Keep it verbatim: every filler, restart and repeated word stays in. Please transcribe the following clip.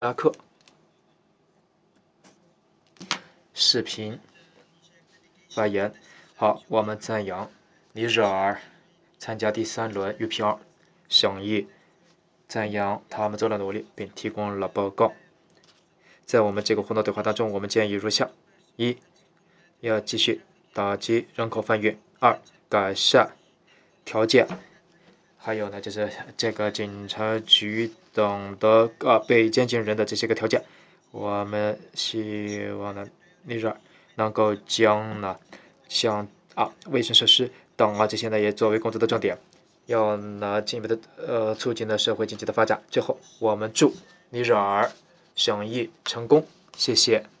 拉克视频发言。好，我们赞扬尼日尔参加第三轮预票审议，赞扬他们做了努力，并提供了报告。在我们这个互动对话当中，我们建议如下：一，要继续打击人口贩运；二，改善条件；还有呢，就是这个警察局等的呃被监禁人的这些个条件。我们希望呢，尼日尔能够将呢，像啊卫生设施等啊这些呢也作为工作的重点，要呢进一步的呃促进了社会经济的发展。最后，我们祝尼日尔审议成功，谢谢。